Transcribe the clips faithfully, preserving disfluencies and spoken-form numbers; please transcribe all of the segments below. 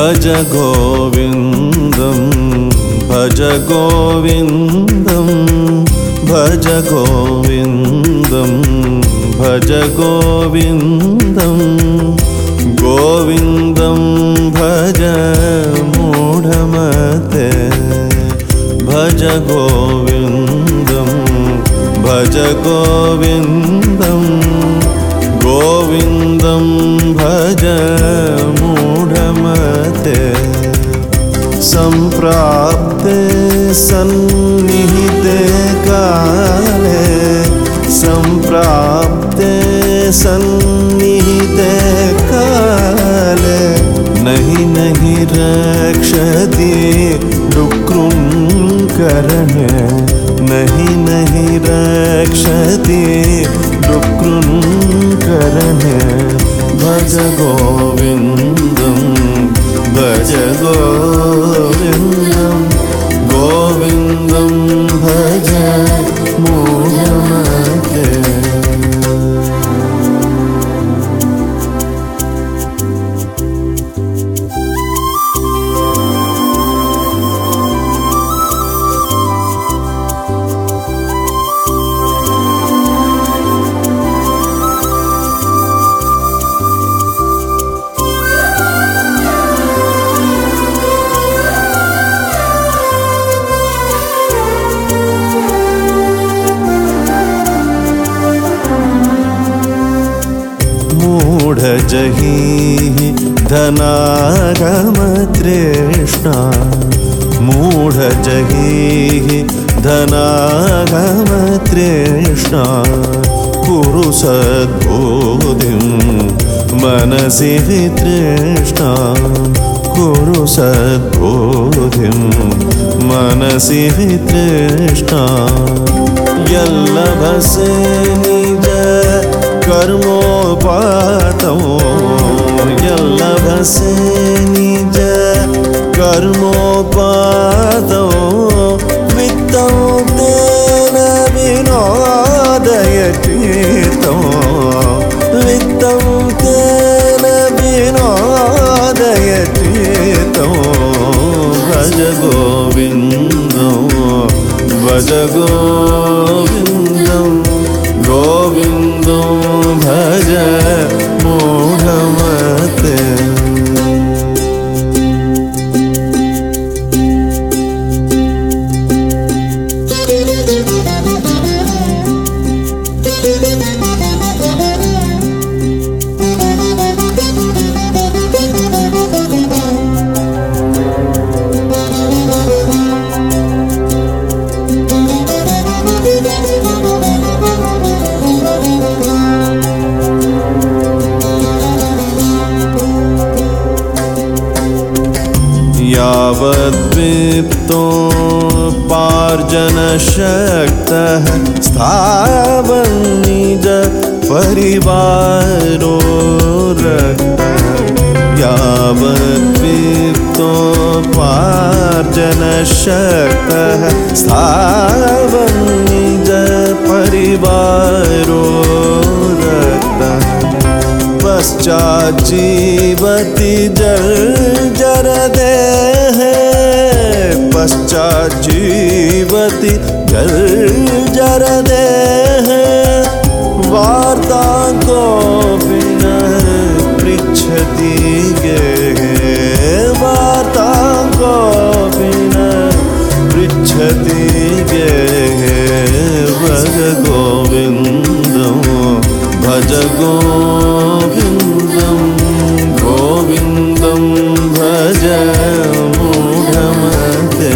भज गोविन्दं भज गोविन्दं भज गोविन्दं भज गोविन्दं गोविन्दं भज मूढमते भज गोविन्दं भज गोविन्दं गोविन्दं भज मूढमते सम्प्राप्ते सन्निहिते काले सम्प्राप्ते सन्निहिते काले नहि नहि रक्षति डुक्रुङ्करणे नहि नहि रक्षति डुक्रुङ्करणे भज गोविन्दं भज गोविन्दं गोविन्दं भज मूढमते मूढजहि धनागमतृष्णा मूढजहि धनागमतृष्णा कुरु सद्बुद्धिं मनसि वितृष्णा कुरु सद्बुद्धिं मनसि वितृष्णा यल्लभसे निज कर्मोपातौ यल्लभसे निज कर्मोपातौ वित्तौ तेन विनोदयतीर्थौ वित्तौ तेन विनोदयतीर्थौ भज गोविन्दौ भज गोविन्दं गोविन्दं भज मूढमते यावद्वित्तोपार्जनशक्तः स्थावन्निज परिवारो रक्तः यावद्वित्तोपार्जनशक्तः स्थावन्निज परिवारो रक्तः पश्चाज्जीवति जर्जरदेः पश्चाज्जीवति जर्जरदेः वार्तां कोऽपि न पृच्छति गेः वार्तां कोऽपि न पृच्छति गेः भज गोविन्दं भज गोविन्दं गोविन्दं भज मूढमते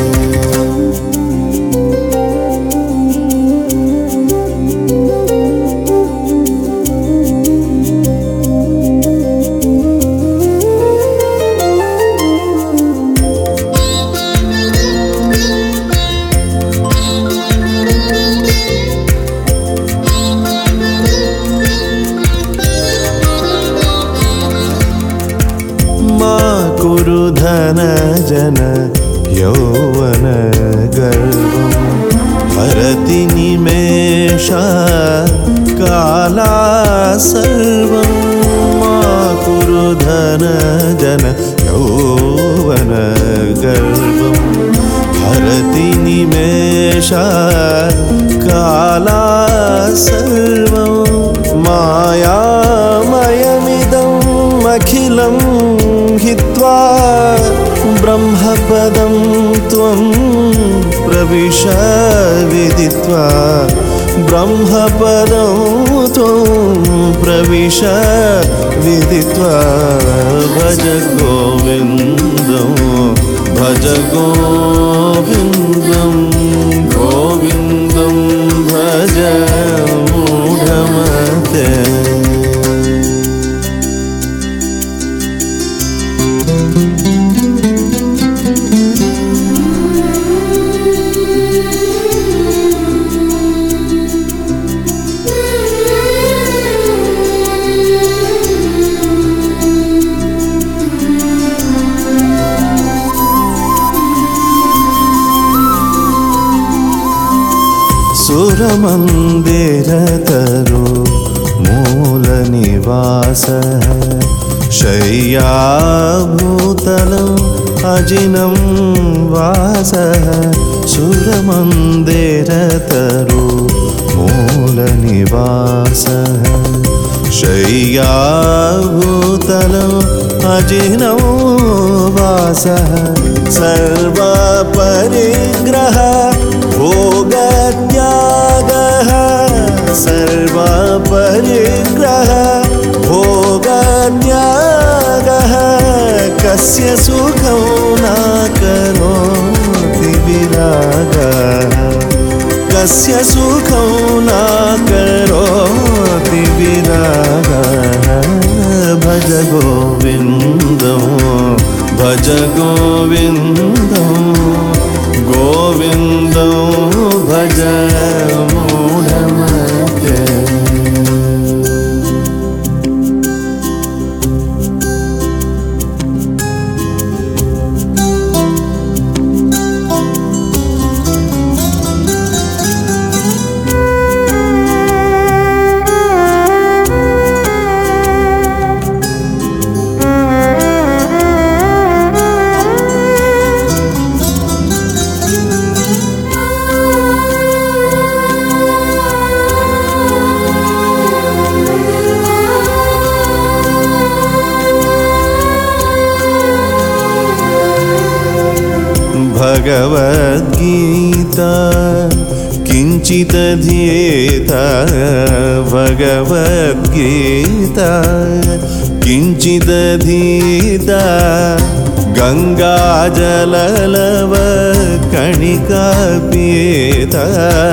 कुरु धन जन यौवन गर्वं हरति निमेषा काला सर्वं मा कुरु धन जन यौवनगर्वं हरति निमेषात् कालात् सर्वं मायामयमिदम् अखिलं हित्वा ब्रह्मपदं त्वं प्रविश विदित्वा ब्रह्मपदं त्वं प्रविश विदित्वा भज गोविन्दं भज गोविन्दं गोविन्दं भज मूढमते। सुरमन्दिरतरु मूलनिवासः शय्याभूतलम् अजिनं वासः सुरमन्दिरतरु मूलनिवासः शय्याभूतलम् अजिनं वासः सर्वपरिग्रह भोगत्यागः सर्वपरिग्रह भोगत्यागः कस्य सुखं न करोति विरागः कस्य सुखं न करोति विरागः भज गोविन्दं भज गोविन्दं गोविन्दं भज मूढमते। भगवद्गीता किञ्चिदधीता भगवद्गीता किञ्चिदधीता गङ्गाजललव कणिका पीता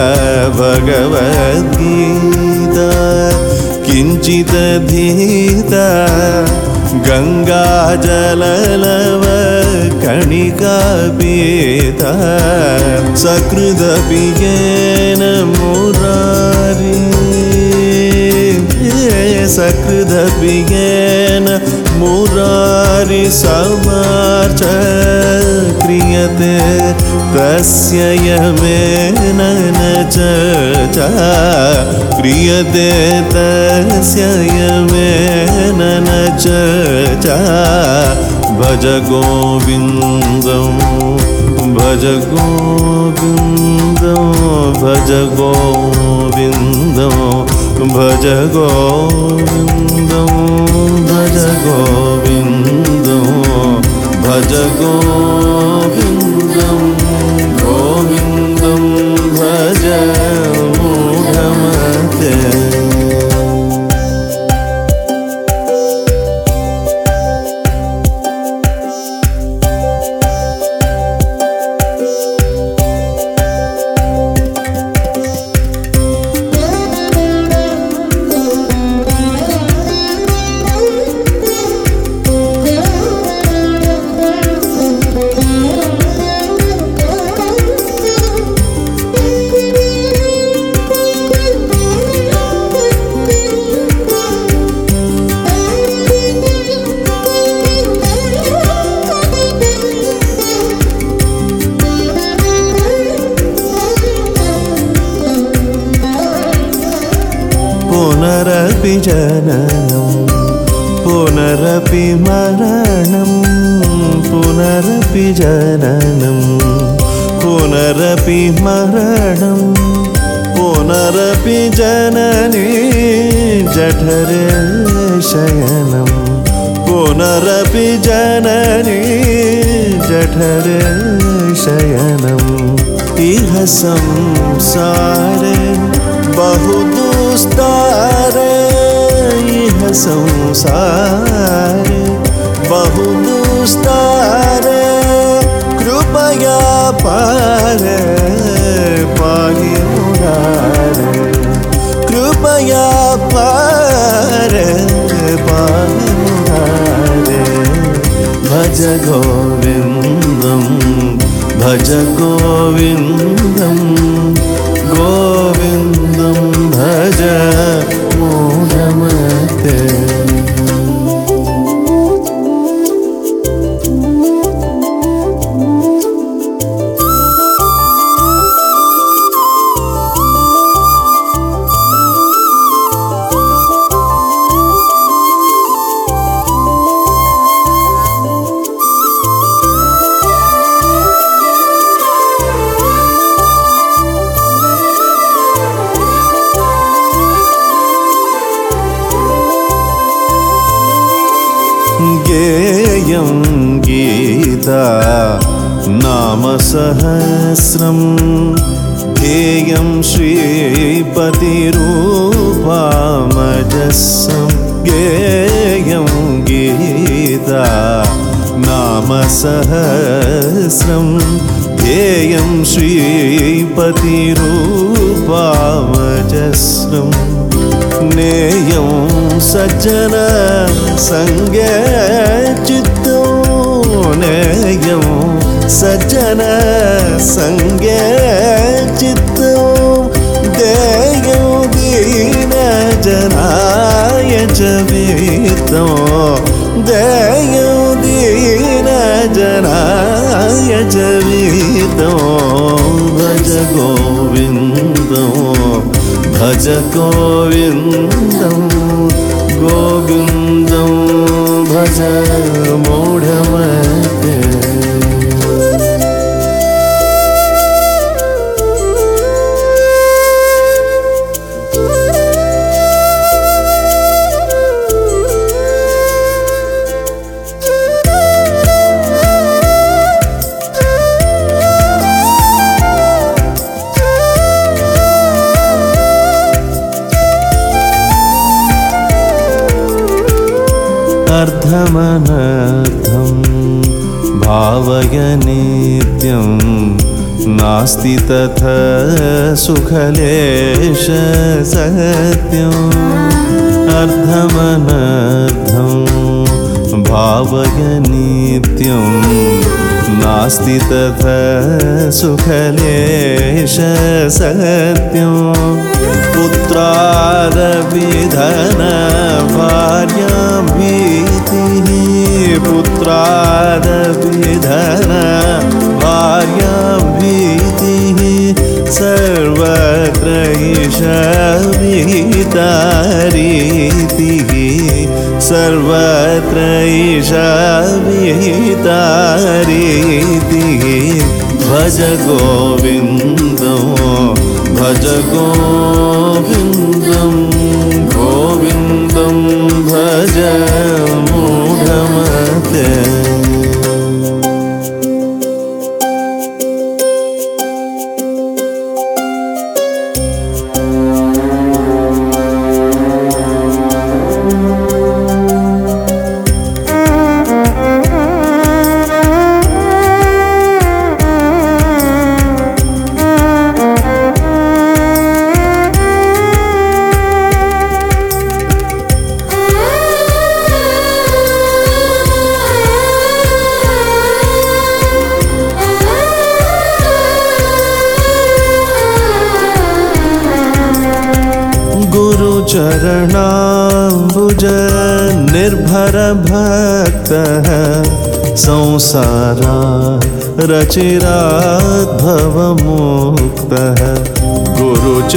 भगवद्गीता किञ्चिदधीता गङ्गाजललव कणिका पीता सकृदपि येन मुरारी सकृदपि येन मुरारी समार्च क्रियते तस्य यमेन न चर्चा क्रियते तस्य यमेन न चर्चा भज गोविन्दं भज गोविन्दं भज गोविन्दं भज गोविन्दं भज गोविन्दं भज गोविन्दं गोविन्दं भज मूढमते। पुनरपि जननं पुनरपि मरणं पुनरपि जननं पुनरपि मरणं पुनरपि जननी जठरे शयनं पुनरपि जननी जठरे शयनम् इह संसारे बहुदुस्तारे इह संसारे बहुदुस्तारे कृपया पारे पाहि मुरारे कृपया पारे पाहि मुरारे भज गोविन्दं भज गोविन्दं गोविन्दं भज मूढमते गेयं गीता नाम सहस्रं ध्येयं श्रीपतिरूपामजस्रं गेयं गीता नाम सहस्रं ध्येयं श्रीपतिरूपामजस्रं नेयं सज्जन संगे चित्तो नेयं सज्जन संगे चित्तो देयं दीन जनाय च वित्तो देयं दीन जनाय च वित्तो भज गोविन्दो भज गोविन्दं गोविन्दं भज मूढमते अर्धमनर्थं भावय नित्यं नास्ति तथा सुखलेश सत्यम् अर्धमनर्थं भावय नित्यं नास्ति तथा सुखलेश सत्यम् पुत्रादविधन भार्यां भीतिः पुत्रादविधन भार्यां भीतिः सर्वत्र ईशविहितारीतिः सर्वत्र ईशविहितारीतिः भज गोविन्दो भज गोविन्दं गोविन्दं भज मूढमते चरणाम्बुज निर्भर भक्तः संसारा रचिराद्भवमुक्तः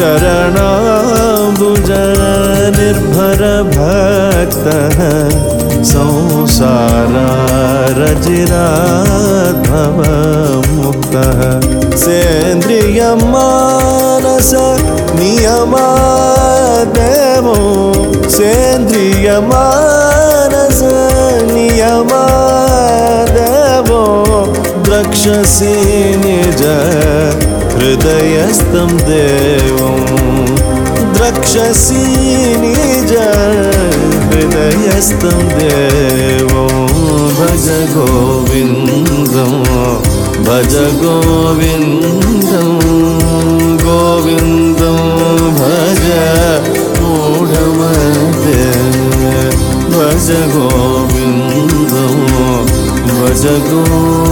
गुरुचरणाम्बुज निर्भर भक्तः संसारारजिराद्भवमुक्तः सेन्द्रियमानस नियमादेवो सेन्द्रियमानस नियमादेवो द्रक्षसि निज हृदयस्थं देवं द्रक्षसि निज हृदयस्थं देवं भज गोविन्दं भज गोविन्दं गोविन्दं भज मूढमते भज गोविन्दं भज गो